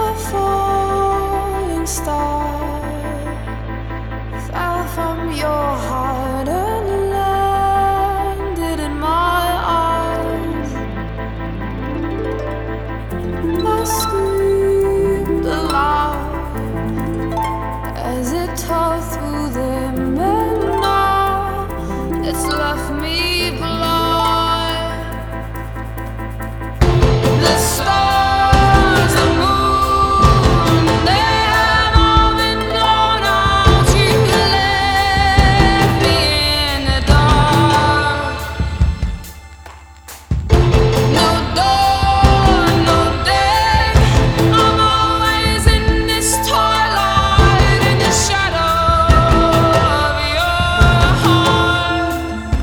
a falling star fell from your heart and landed in my arms. I screamed aloud as it tore through them, and now it's left me blind. The stars, the moon, they have all been blown out. You left me in the dark. No dawn, no day. I'm always in this twilight, in the shadow of your heart.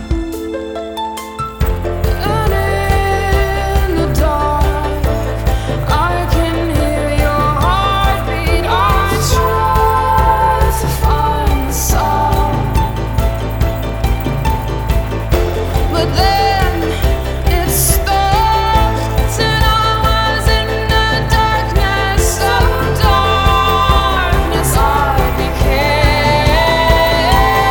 And in the dark, I can hear your heartbeat. I try to find the sound, but then it stopped, and I was in the darkness, so darkness I became.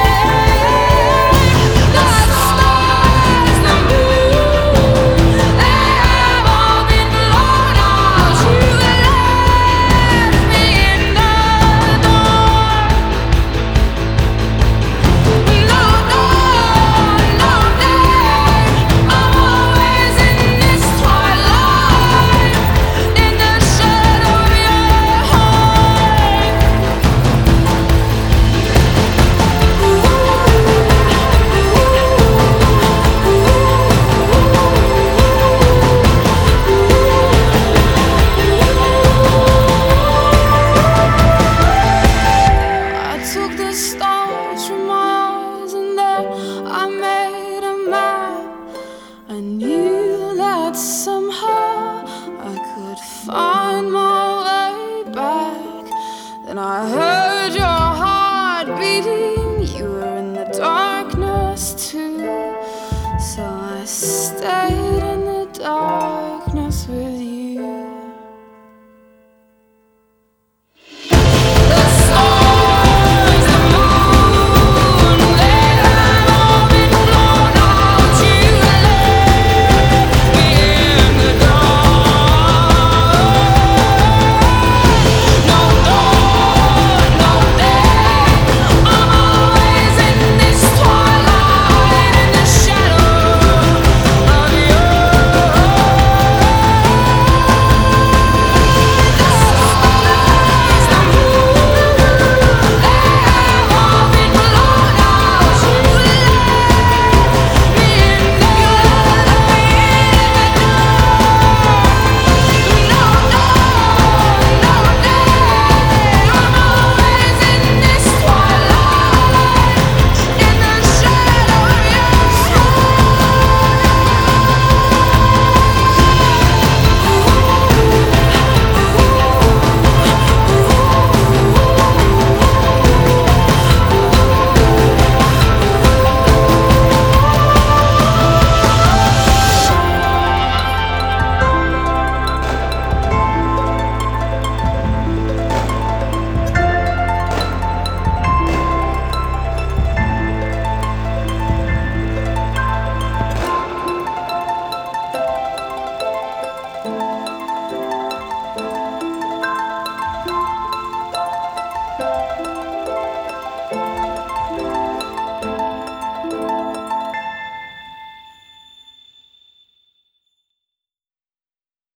The stars, the moon, they have all been blown out. You left me in the dark. No dawn, no day. I'm always in this twilight, in the shadow of your heart. I took the stars from my eyes, and there I made a map. I knew that